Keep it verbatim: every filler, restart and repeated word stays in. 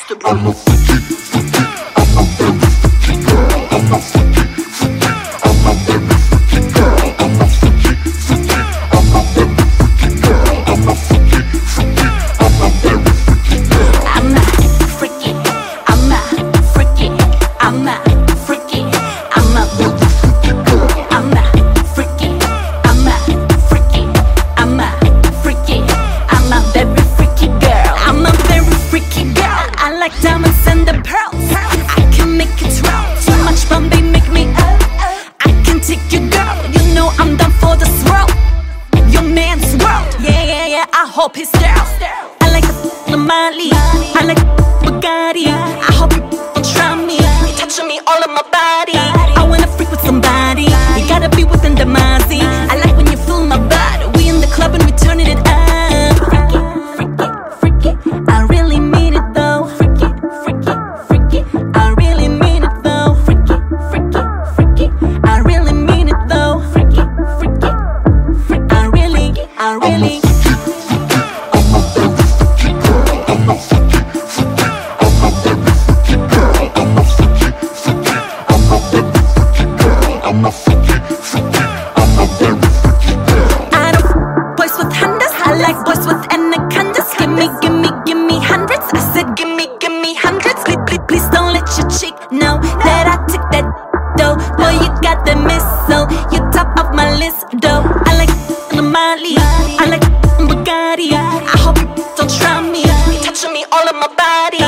the I'm a freaky, freaky, I'm a very freaky girl. I'm a freaky, freaky, I'm a very freaky girl. I'm a freaky, freaky, I'm a very freaky girl. I'm a freaky, freaky, I'm a very freaky girl. I'm a freaky, I'm a freaky, I'm a freaky, I'm a Very freaky girl. I'm a freaky, I'm a freaky, I'm a freaky, I'm a very freaky girl. I'm a very freaky girl. I like diamonds and the pearls. I can make it twirl. Too much fun, they make me up. I can take you, girl. You know I'm down for the swirl. Your man's world. Yeah, yeah, yeah. I hope he's sterile. I like the Mali. I like Bugatti. I hope you don't try me. You're touching me all of my body. I wanna freak with somebody. You gotta be within the Mazzy. I like when you feel my body. We in the club and we turning it up. Freaky, freaky, freaky. I really mean it though. Freaky, freaky, freaky. I really mean it though. Freaky, freaky, freaky. I really mean it though. Freaky, freaky, freaky. I really, I I'm a really. freaky, freaky, I'm a very freaky girl. I'm a freaky, freaky, I'm a very freaky girl. I'm a freaky, freaky, I'm a very freaky girl. I'm a freaky, freaky, I'm a very freaky girl. I don't f- boys with hundreds. I like boys with anacondas. Give me, give me, give me hundreds. I said, give me, give me hundreds. Please, please, please don't let your chick know that I took that dough. Boy, you got the missile. You top of my list, though. I like the Mali. I like Bugatti. I hope you don't try me. You touching me all of my body.